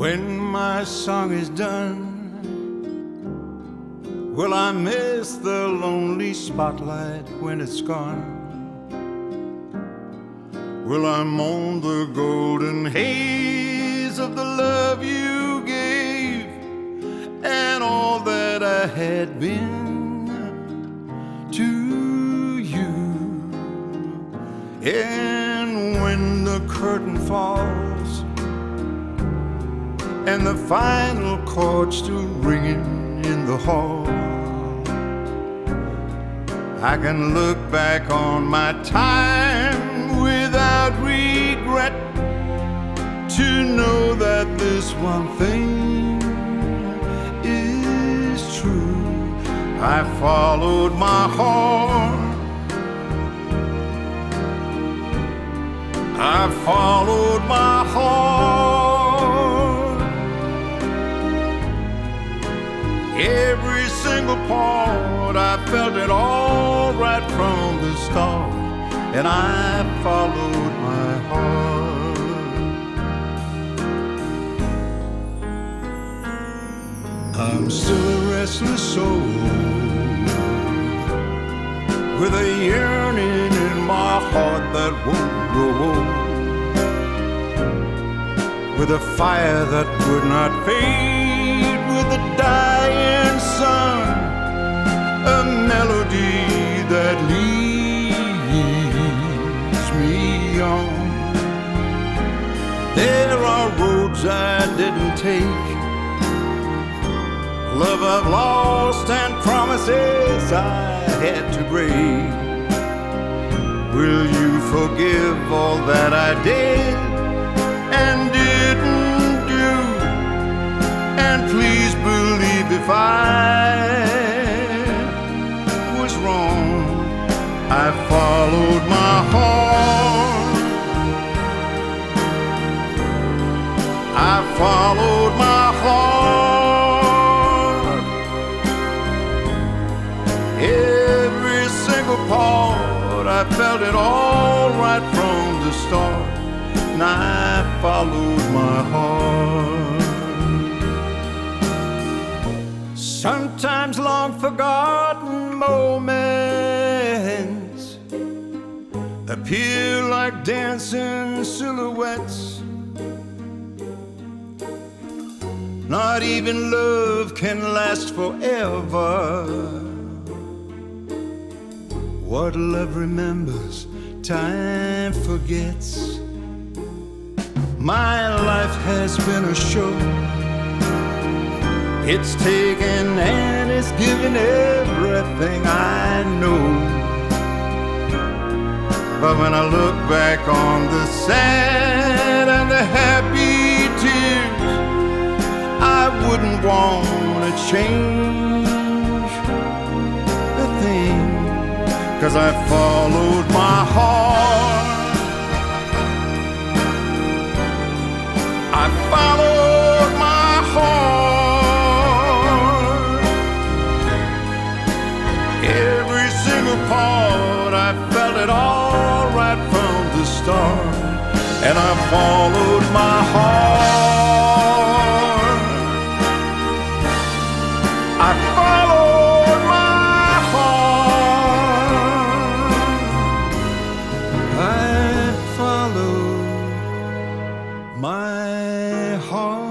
When my song is done, will I miss the lonely spotlight when it's gone? Will I mourn the golden haze of the love you gave and all that I had been to you? And when the curtain falls and the final chord still ringing in the hall, I can look back on my time without regret, to know that this one thing is true. I followed my heart, I followed my heart. Every single part, I felt it all right from the start, and I followed my heart. I'm still a restless soul with a yearning in my heart that won't grow old, with a fire that would not fade with the dying sun, a melody that leads me on. There are roads I didn't take, love I've lost, and promises I had to break. Will you forgive all that I did and didn't do? And please believe if I was wrong, I followed my heart, I followed my heart. Every single part, I felt it all right from the start, and I followed my heart. Sometimes long forgotten moments appear like dancing silhouettes. Not even love can last forever. What love remembers, time forgets. My life has been a show. It's taken and it's given everything I know. But when I look back on the sad and the happy tears, I wouldn't want to change a thing, 'cause I followed my heart, I followed my heart. Every single part, I felt it all right from the start, and I followed my heart, I followed my heart, I followed my heart.